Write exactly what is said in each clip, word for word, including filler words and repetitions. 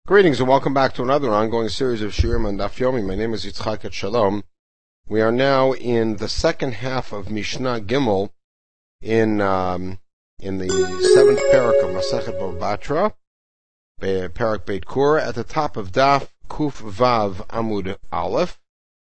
Greetings and welcome back to another ongoing series of Shiurim on Daf Yomi. My name is Yitzchak et Shalom. We are now in the second half of Mishnah Gimel in um, in the seventh parak of Masechet Bava Batra, parak Beit Kur, at the top of Daf Kuf Vav Amud Aleph.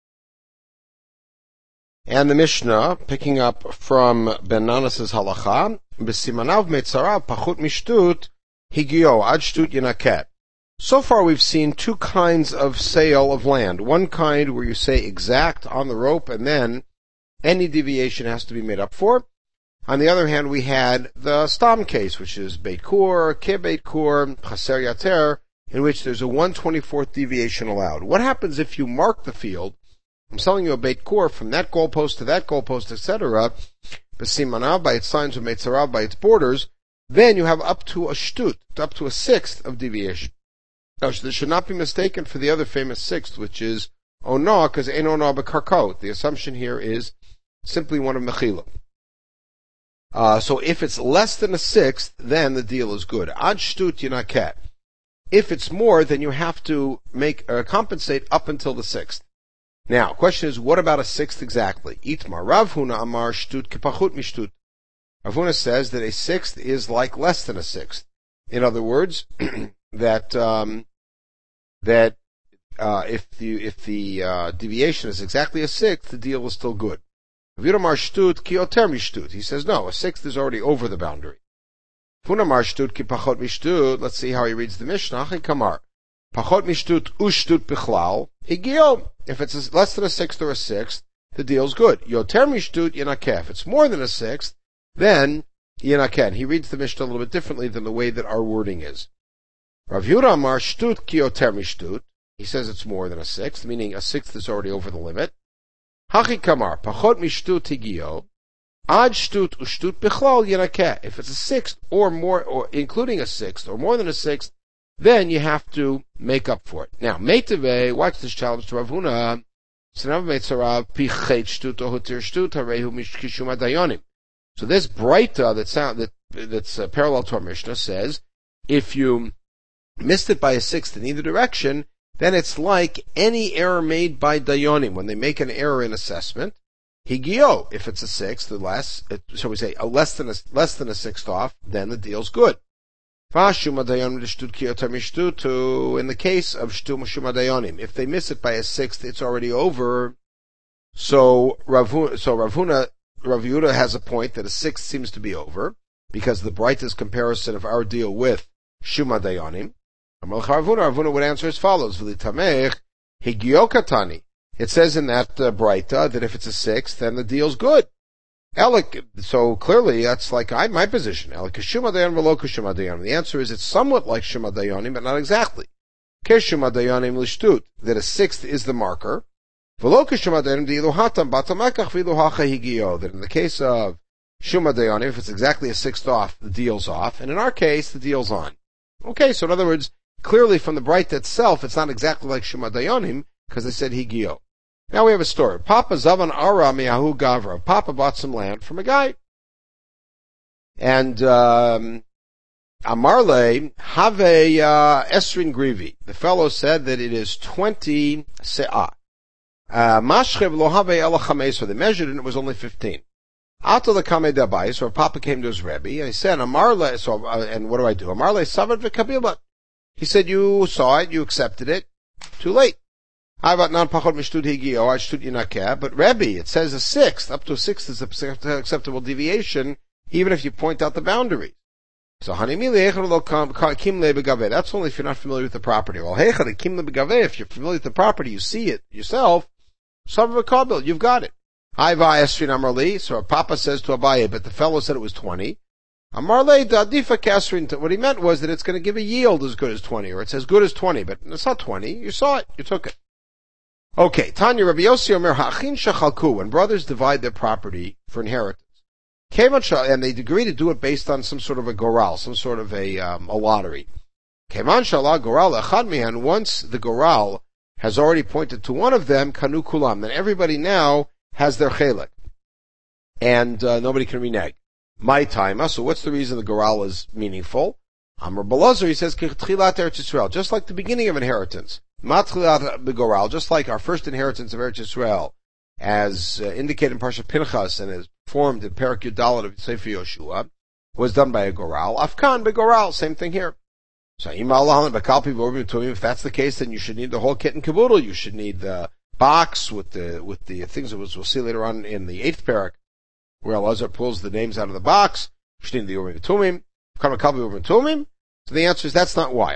And the Mishnah, picking up from Ben Nanas' halacha, B'simanav Meitzarav Pachut Mishtut Higio Ad Shtut Yinaket. So far we've seen two kinds of sale of land. One kind where you say exact on the rope and then any deviation has to be made up for. On the other hand, we had the Stam case, which is Beit Kur, Ke Beit Kur, Chaser Yater, in which there's a one twenty-fourth deviation allowed. What happens if you mark the field? I'm selling you a Beit Kur from that goalpost to that goalpost, et cetera, B'simanav, by its signs, of Meitzarav, by its borders, then you have up to a shtut, up to a sixth of deviation. Now, this should not be mistaken for the other famous sixth, which is Ono, because Ein Ono B'karkot. The assumption here is simply one of Mechila. Uh, so if it's less than a sixth, then the deal is good. Ad Shtut Yinaket. If it's more, then you have to make uh, compensate up until the sixth. Now, question is, what about a sixth exactly? Itmar Rav Huna Amar Shtut Kepachut Mishtut. Rav Huna says that a sixth is like less than a sixth. In other words, that um, that uh, if the if the uh, deviation is exactly a sixth, the deal is still good. Viramar Shtut Ki Oter Mishtut. He says no, a sixth is already over the boundary. Funamar Shtut Ki Pachot Mishtut. Let's see how he reads the Mishnah. Kamar Pachot Mishtut Ushtut Bichlal Higio. If it's less than a sixth or a sixth, the deal's good. Yoter Mishtut Yinakeh. If it's more than a sixth, then Yinakeh. He reads the Mishnah a little bit differently than the way that our wording is. Rav Yehuda Amar Shtut Ki Oter Mishtut. He says it's more than a sixth, meaning a sixth is already over the limit. Hachi Kamar Pachot Mishtut Higio Ad Shtut Ushtut Bichlal Yinakeh. If it's a sixth or more, or including a sixth or more than a sixth, then you have to make up for it. Now, Meitave, watch this challenge to Rav Huna. Sinav Meitzarav Pichet Shtut Ohutir Shtut Harehu Mishkishum Adayonim. So this Breita that sound that that's uh, parallel to our Mishnah says, if you missed it by a sixth in either direction, then it's like any error made by Dayonim. When they make an error in assessment, Higio, if it's a sixth or less, shall we say, a less than a, less than a sixth off, then the deal's good. In the case of Shtum Shuma Dayonim, if they miss it by a sixth, it's already over. So Rav, so Rav Huna, Rav Yehuda has a point that a sixth seems to be over, because the brightest comparison of our deal with Shuma Dayonim. Rav Huna would answer as follows: V'litamech Higiokatani. It says in that uh, Breita that if it's a sixth, then the deal's good. Elik, so clearly that's like I, my position. Elik Shuma Dayonim v'lo Shuma Dayonim. The answer is it's somewhat like Shuma Dayonim, but not exactly. Keshuma Dayonim l'shtut, that a sixth is the marker. V'lo Shuma Dayonim di'iluhatam batamekach v'iluhacha higio. That in the case of Shuma Dayonim, if it's exactly a sixth off, the deal's off, and in our case, the deal's on. Okay, so in other words, clearly from the Breita itself, it's not exactly like Shuma Dayonim, because they said Higio. Now we have a story. Papa Zavan Ara Miyahu Gavra. Papa bought some land from a guy. And, um, Amarle have a, uh, Esrin Grivi. The fellow said that it is twenty se'ah. Mashchev lo have ela chameso. They measured it and it was only fifteen. Ato the kame dabai. So Papa came to his Rebbe and he said, Amarle, so, uh, and what do I do? Amarle Savad v'kabilbat. He said, you saw it, you accepted it, too late. But Rebbe, it says a sixth, up to a sixth is an acceptable deviation, even if you point out the boundary. So, that's only if you're not familiar with the property. If you're familiar with the property, you see it yourself, you've got it. So Papa says to Abaye, but the fellow said it was twenty. What he meant was that it's going to give a yield as good as twenty, or it's as good as twenty, but it's not twenty. You saw it, you took it. Okay, Tanya Rabbi Yossi Omer Hachin Shachalku, when brothers divide their property for inheritance, and they agree to do it based on some sort of a goral, some sort of a um, a lottery. Keman Shalah Goral Echad Mihan, once the goral has already pointed to one of them, Kanu Kulam, then everybody now has their chelik, and uh, nobody can renege. My time. So what's the reason the goral is meaningful? Amr Belazar, he says, K'tchilat Eretz Yisrael, just like the beginning of inheritance. Matchilat Begoral, just like our first inheritance of Eretz Yisrael, as uh, indicated in Parsha Pinchas and as formed in Perak Yudalit of Sefer Yoshua, was done by a Goral. Afkan Begoral, same thing here. So, if that's the case, then you should need the whole kit and caboodle. You should need the box with the with the things that we'll see later on in the eighth parak, where Elazar pulls the names out of the box. You should need the Urim Tumim. So the answer is that's not why.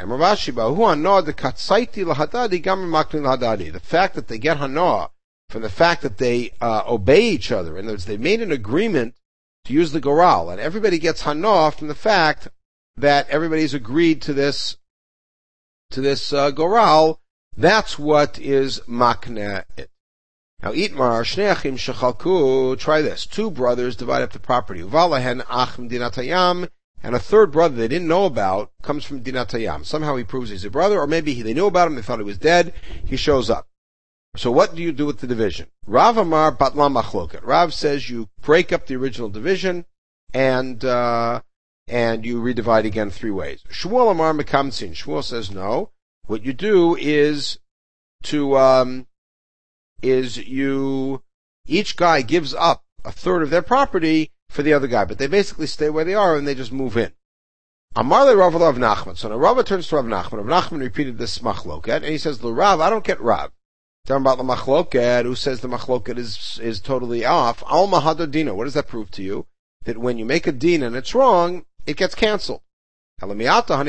The fact that they get hana from the fact that they uh, obey each other, in other words, they made an agreement to use the goral, and everybody gets hana from the fact that everybody's agreed to this to this uh, goral. That's what is makna it. Now, Itmar Shneachim Shechalku. Try this: two brothers divide up the property. Uvalahen Achim Dinatayam. And a third brother they didn't know about comes from Dinatayam. Somehow he proves he's a brother, or maybe he, they knew about him, they thought he was dead, he shows up. So what do you do with the division? Rav Amar Batla Machloket. Rav says you break up the original division, and, uh, and you redivide again three ways. Shmuel Amar Mekamtzin. Shmuel says no. What you do is to, um, is you, each guy gives up a third of their property for the other guy, but they basically stay where they are and they just move in. Amarle Rav Rav Nachman. So now Rav turns to Rav Nachman. Rav Nachman repeated this machloket, and he says, Rav, I don't get Rav. Talking about the machloket, who says the machloket is, is totally off. Al mahadar dina. What does that prove to you? That when you make a din and it's wrong, it gets cancelled. Let's say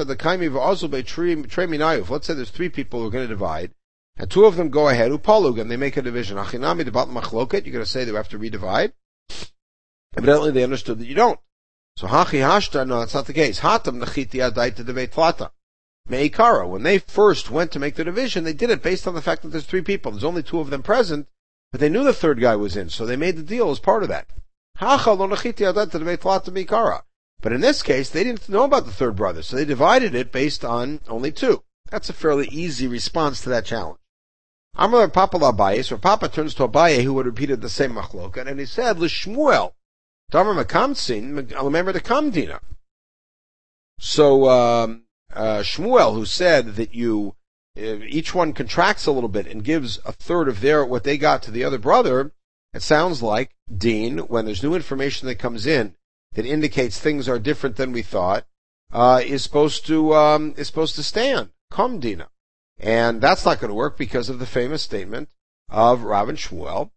there's three people who are going to divide, and two of them go ahead, upalug, and they make a division. Achinami debat machloket, you're going to say they have to redivide. Evidently they understood that you don't. So hachi hashta, no, that's not the case. Hatam nachiti adaita debeit flata. Meikara, when they first went to make the division, they did it based on the fact that there's three people. There's only two of them present, but they knew the third guy was in, so they made the deal as part of that. Hacha lo nachiti adaita debeit flata meikara. But in this case, they didn't know about the third brother, so they divided it based on only two. That's a fairly easy response to that challenge. Amar Papa Abaye, so Papa turns to Abaye, who had repeated the same machloket, and he said, L'Shmuel, Damar Mekamtzin, remember the Kamdina. So, um, uh, Shmuel, who said that you, uh, each one contracts a little bit and gives a third of their, what they got to the other brother, it sounds like Din, when there's new information that comes in that indicates things are different than we thought, uh, is supposed to, um, is supposed to stand. Kamdina. And that's not going to work because of the famous statement of Rav and Shmuel.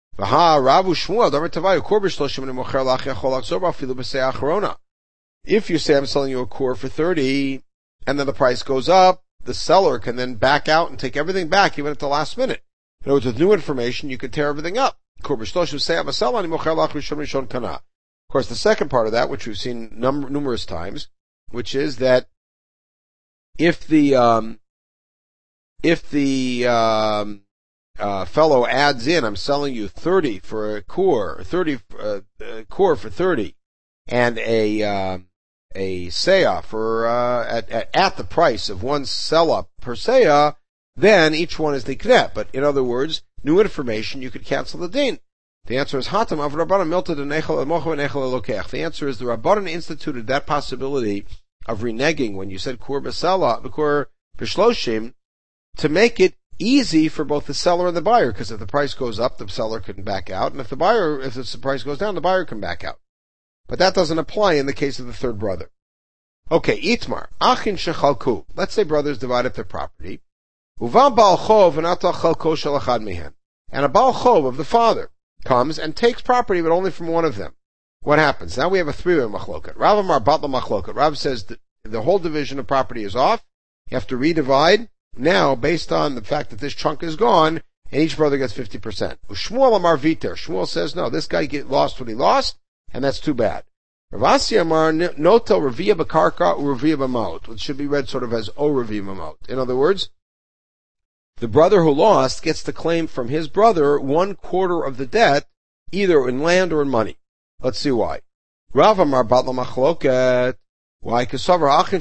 If you say I'm selling you a core for thirty, and then the price goes up, the seller can then back out and take everything back even at the last minute. In other words, with new information, you could tear everything up. Of course, the second part of that, which we've seen num- numerous times, which is that if the, um, if the, um, Uh, fellow adds in, I'm selling you thirty for a core, thirty, uh, uh core for thirty, and a, uh, a seah for, uh, at, at, at the price of one sell-up per seah, then each one is the knet. But in other words, new information, you could cancel the din. The answer is hatam av rabbanan milta denechel emocha v'nechel elokech. The answer is the rabbanan instituted that possibility of reneging when you said kur b'sela, kur b'shloshim, to make it easy for both the seller and the buyer, because if the price goes up, the seller can back out, and if the buyer, if the price goes down, the buyer can back out. But that doesn't apply in the case of the third brother. Okay, Itmar, Achin Shechalku. Let's say brothers divide up their property. Uva Baal Chov and Ata Chalko Shel Echad Mihen. And a Baal Chov of the father comes and takes property, but only from one of them. What happens? Now we have a three-way machloket. Rav Amar Batla Machloket. Rav says that the whole division of property is off. You have to redivide. Now, based on the fact that this chunk is gone, and each brother gets fifty percent. Shmuel Amar Viter. Shmuel says, no, this guy get lost what he lost, and that's too bad. Ravasi Amar Notel Revia Bakarka or Revia B'maut, which should be read sort of as O Revia B'maut. In other words, the brother who lost gets to claim from his brother one quarter of the debt, either in land or in money. Let's see why. Rav Amar Batla Machloket. Why? He said,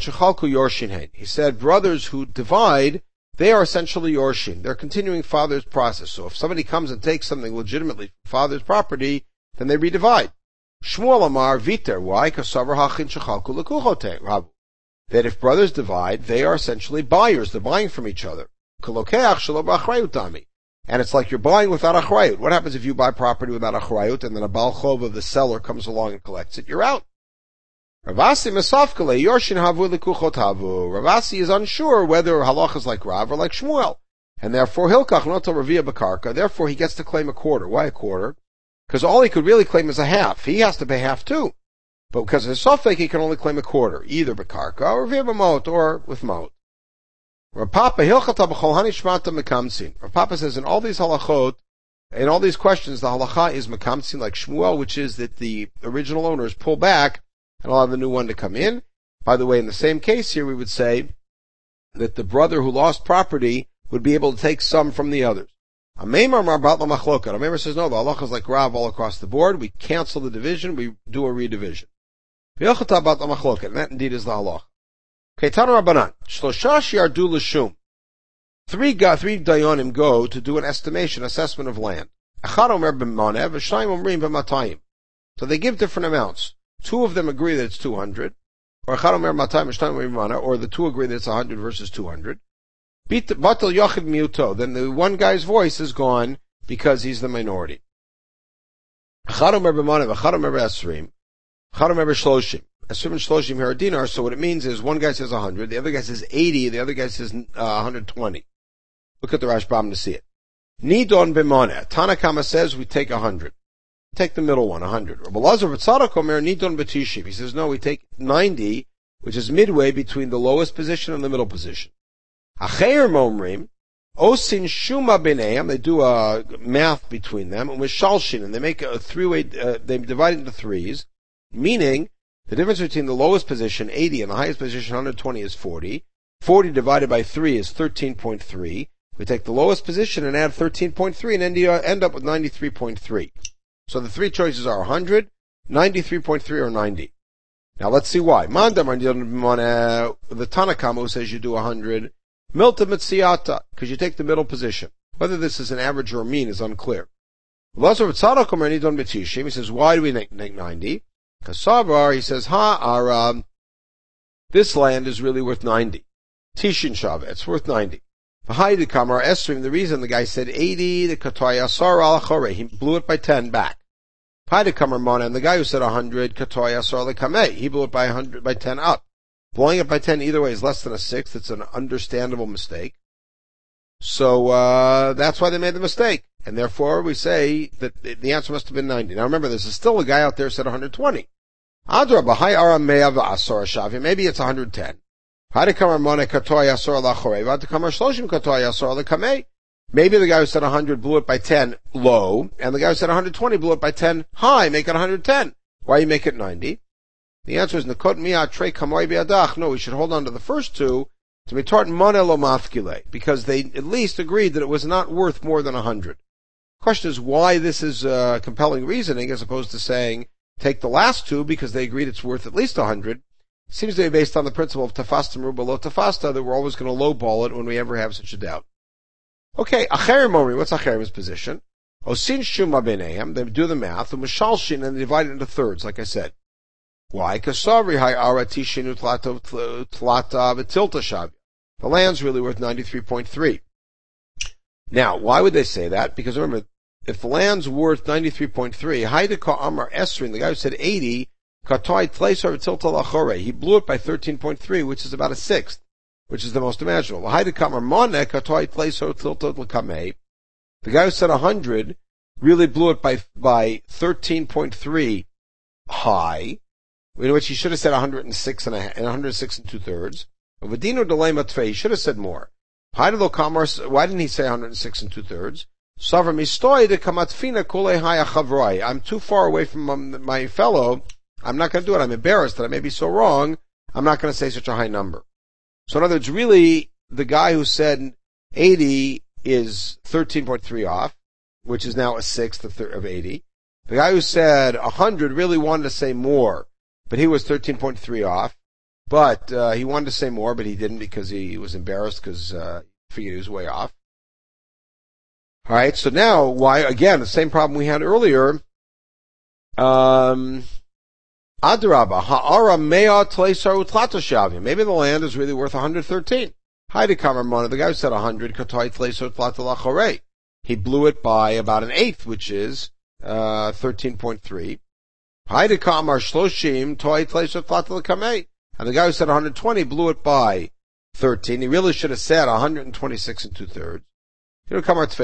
brothers who divide, they are essentially yorshin. They're continuing father's process. So if somebody comes and takes something legitimately from father's property, then they redivide. Shmuel Amar Viter. Why? that if brothers divide, they are essentially buyers. They're buying from each other. And it's like you're buying without achrayut. What happens if you buy property without achrayut and then a bal chov of the seller comes along and collects it? You're out. Ravasi mesafkale yorshin havu likuchot havu. Ravasi is unsure whether halach is like Rav or like Shmuel. And therefore, hilkach noto ravia bakarka. Therefore, he gets to claim a quarter. Why a quarter? Because all he could really claim is a half. He has to pay half too. But because of his sofek, he can only claim a quarter, either bakarka or ravia b'mot, or with mot. Rav Papa hilchata b'chol hani shmata mekamsin. Rav Papa says in all these halachot, in all these questions, the halacha is mekamsin like Shmuel, which is that the original owners pull back and allow the new one to come in. By the way, in the same case here, we would say that the brother who lost property would be able to take some from the others. Ameimar marbat la machloka. Ameimar says no, the halacha is like Rav all across the board. We cancel the division, we do a redivision. Hilchata bat la machloka, and that indeed is the halacha. Keitana Rabbanan, Shloshash yardu l'shum. Three three dayanim go to do an estimation, assessment of land. Echad omer b'manev, v'shnayim omrim b'matayim. So they give different amounts. Two of them agree that it's two hundred, or echad omer matayim, v'shnayim omrim b'mana, or the two agree that it's one hundred versus two hundred. Batal yochid miuto. Then the one guy's voice is gone because he's the minority. Echad omer b'manev, echad omer b'esrim, echad omer b'shloshim. Esrim and shloshim here are dinar, so what it means is one guy says one hundred, the other guy says eighty, the other guy says uh, one hundred twenty. Look at the Rashbam to see it. Nidon b'moneh. Tanakama says we take one hundred. Take the middle one, one hundred. Rabbi Lazar v'tzadok omer nidon b'tishim. He says no, we take ninety, which is midway between the lowest position and the middle position. Acheir momrim, osin shuma b'neim, they do a math between them, and with shalshin, and they make a three-way, uh, they divide it into threes, meaning the difference between the lowest position, eighty, and the highest position, one hundred twenty, is forty. forty divided by three is thirteen point three. We take the lowest position and add thirteen point three and end up with ninety-three point three. So the three choices are one hundred, ninety-three point three, or ninety. Now let's see why. Mandam, the Tanakama says you do one hundred. Milta mitziata, because you take the middle position. Whether this is an average or a mean is unclear. He says, why do we make ninety? Kasavar, he says, ha, our, this land is really worth ninety. Tishin Shav, it's worth ninety. V'haydi kamar esrim, the reason the guy said eighty, the katoy asar al chore, he blew it by ten back. V'haydi kamar mona, and the guy who said one hundred, katoy asar al kameh, he blew it by one hundred, by ten up. Blowing it by ten either way is less than a sixth, it's an understandable mistake. So, uh, that's why they made the mistake. And therefore we say that the answer must have been ninety. Now remember, there's still a guy out there who said one hundred twenty. Maybe it's one hundred ten. Maybe the guy who said one hundred blew it by ten low, and the guy who said one hundred twenty blew it by ten high, make it one hundred ten. Why you make it ninety? The answer is, no, we should hold on to the first two to be taught monelo mafkile, because they at least agreed that it was not worth more than one hundred. The question is why this is uh, compelling reasoning as opposed to saying take the last two because they agreed it's worth at least one hundred. Seems to be based on the principle of tafasta meruba lo tafasta, that we're always going to lowball it when we ever have such a doubt. Okay, acherim omri, what's acherim's position? Osin shuma b'neihem, they do the math, and mishalshin, and they divide it into thirds, like I said. Why? Kasavri hay ara tishinu tlata tlata v'tilta shav. The land's really worth ninety-three point three. Now, why would they say that? Because remember, if the land's worth ninety-three point three, Haidaka Amar Esrin, the guy who said eighty, Katoi Tleisar Tilta Lachore, he blew it by thirteen point three, which is about a sixth, which is the most imaginable. Haidaka Amar Mone, Katoi Tleisar Tilta Lachame, the guy who said one hundred really blew it by, by thirteen point three high, in which he should have said one hundred six and a half, and one hundred six and two thirds. Vadino Delay Matve, he should have said more. Haidalo Kamar, why didn't he say one hundred six and two thirds? I'm too far away from my fellow. I'm not going to do it. I'm embarrassed that I may be so wrong. I'm not going to say such a high number. So in other words, really, the guy who said eighty is thirteen point three off, which is now a sixth of eighty. The guy who said one hundred really wanted to say more, but he was thirteen point three off. But uh, he wanted to say more, but he didn't because he was embarrassed because uh, he figured he was way off. All right, so now, why, again, the same problem we had earlier. Um, Adraba, ha'ara mea tleisar utlata shavim. Maybe the land is really worth one hundred thirteen. Haide Kamarmona, the guy who said one hundred, katoi tleisar utlata lachorei. He blew it by about an eighth, which is, uh, thirteen point three. Haide Kamar shloshim toi tleisar utlata lakamei. And the guy who said one hundred twenty blew it by thirteen. He really should have said one hundred twenty-six and two thirds. Again,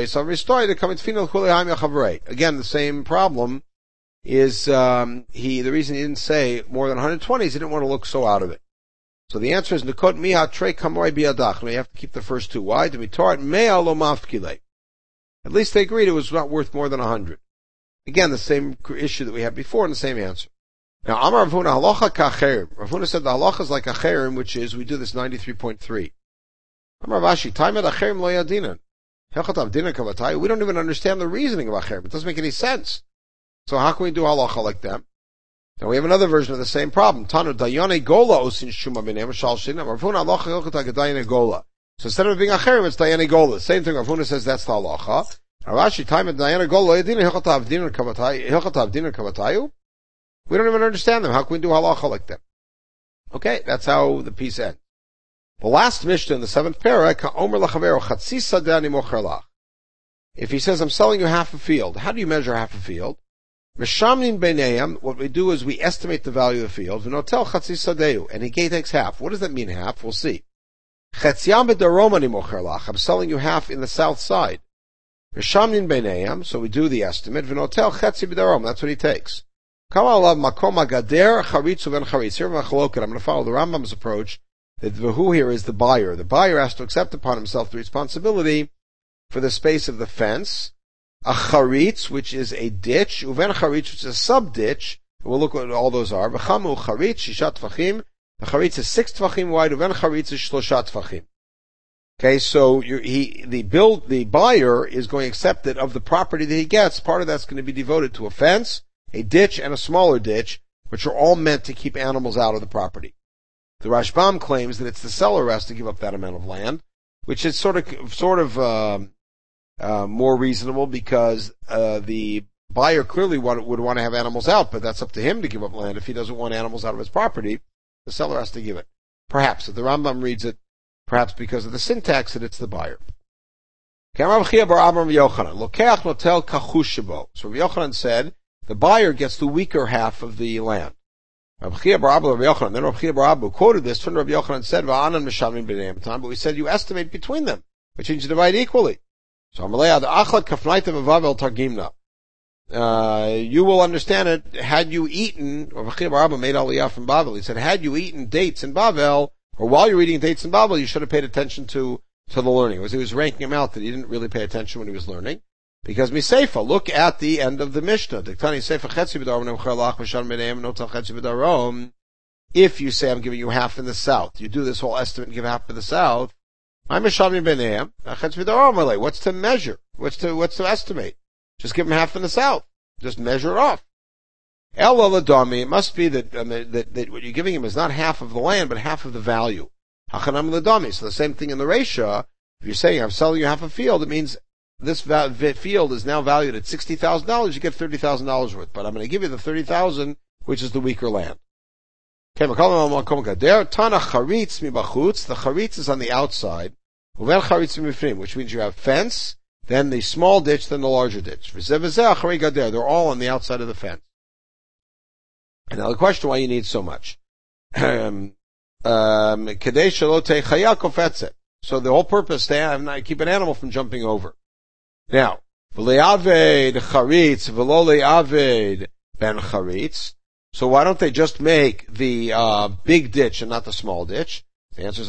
the same problem is, um, he, the reason he didn't say more than one hundred twenty is he didn't want to look so out of it. So the answer is, Nekot miha trei kamoi biadach. You have to keep the first two. Why? To be taught mea lo mafkile. At least they agreed it was not worth more than one hundred. Again, the same issue that we had before and the same answer. Now, Amar Rav Huna halacha kacherim. Rav Huna said the halacha is like a cherim, which is, we do this ninety-three point three. Amar Vashi, taimed acherim lo yadinan. We don't even understand the reasoning of acherim. It doesn't make any sense. So how can we do halacha like them? Now we have another version of the same problem. Tanu dayane gola osin shuma b'neim shal shinam. Rav Huna halacha hilchot dayane gola. So instead of being acherim, it's dayane gola. Same thing. Rav Huna says that's the halacha. Rashi taimed dayane gola yadina hilchot avdinan kavatayu. Hilchot avdinan kavatayu. We don't even understand them. How can we do halacha like them? Okay, that's how the piece ends. The last Mishnah in the seventh parak, Omer lachaveru chatzi sadeh ani mocher lach. If he says, I'm selling you half a field, how do you measure half a field? Meshamnin beinayim, what we do is we estimate the value of the field, v'notel chatzi sadehu, and he takes half. What does that mean, half? We'll see. Chetziam b'darom ani mocher lach, I'm selling you half in the south side. Meshamnin beinayim, so we do the estimate, v'notel chetzi b'darom, that's what he takes. I'm going to follow the Rambam's approach that the who here is the buyer. The buyer has to accept upon himself the responsibility for the space of the fence, a charitz, which is a ditch, uven charitz, which is a sub-ditch. We'll look at what all those are. V'chamu charitz, shishat tvachim. The charitz is six tvachim wide, uven charitz is shloshat tvachim. Okay, so he, the build, the buyer is going to accept that of the property that he gets, part of that's going to be devoted to a fence, a ditch, and a smaller ditch, which are all meant to keep animals out of the property. The Rashbam claims that it's the seller who has to give up that amount of land, which is sort of, sort of, uh, uh, more reasonable because, uh, the buyer clearly want, would want to have animals out, but that's up to him to give up land. If he doesn't want animals out of his property, the seller has to give it. Perhaps, if the Rambam reads it, perhaps because of the syntax that it's the buyer. So Rav Yochanan said, the buyer gets the weaker half of the land. Rav Chia bar Abba, Rav Yochanan, then Rav Chia bar Abba quoted this, and Rav Yochanan said, "Va'anan mishamim b'nei but we said you estimate between them, which means you divide equally. So Amalei ad achlat kafnaitem avavel targimna. Uh, you will understand it had you eaten, Rav Chia bar Abba made aliyah from Bavel. He said, had you eaten dates in Bavel, or while you're eating dates in Bavel, you should have paid attention to, to the learning. It was, he was ranking him out that he didn't really pay attention when he was learning. Because Miseifa, look at the end of the Mishnah. If you say I'm giving you half in the south, you do this whole estimate and give half in the south. What's to measure? What's to what's to estimate? Just give him half in the south. Just measure it off. It must be that, um, that that what you're giving him is not half of the land, but half of the value. So the same thing in the Reisha. If you're saying I'm selling you half a field, it means this field is now valued at sixty thousand dollars, you get thirty thousand dollars worth. But I'm going to give you the thirty thousand dollars, which is the weaker land. The charitz is on the outside, which means you have fence, then the small ditch, then the larger ditch. They're all on the outside of the fence. And now the question why you need so much. um, um, so the whole purpose is to have, keep an animal from jumping over. Now, v'le'aved charitz, v'lo le'aved ben charitz. So why don't they just make the uh, big ditch and not the small ditch? The answer is,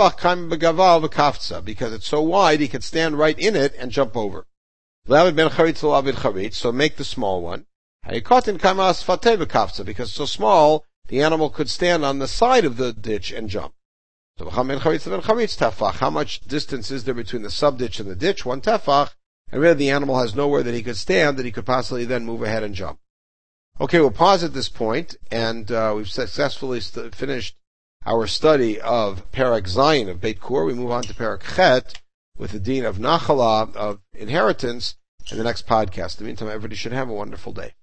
because it's so wide, he can stand right in it and jump over. Le'aved ben charitz, le'aved charitz. So make the small one. Because it's so small, the animal could stand on the side of the ditch and jump. So how much distance is there between the sub ditch and the ditch? One tefach. And really the animal has nowhere that he could stand that he could possibly then move ahead and jump. Okay, we'll pause at this point, and uh, we've successfully st- finished our study of Perek Zayin of Beit Kur. We move on to Perek Chet with the Din of Nachala, of inheritance, in the next podcast. In the meantime, everybody should have a wonderful day.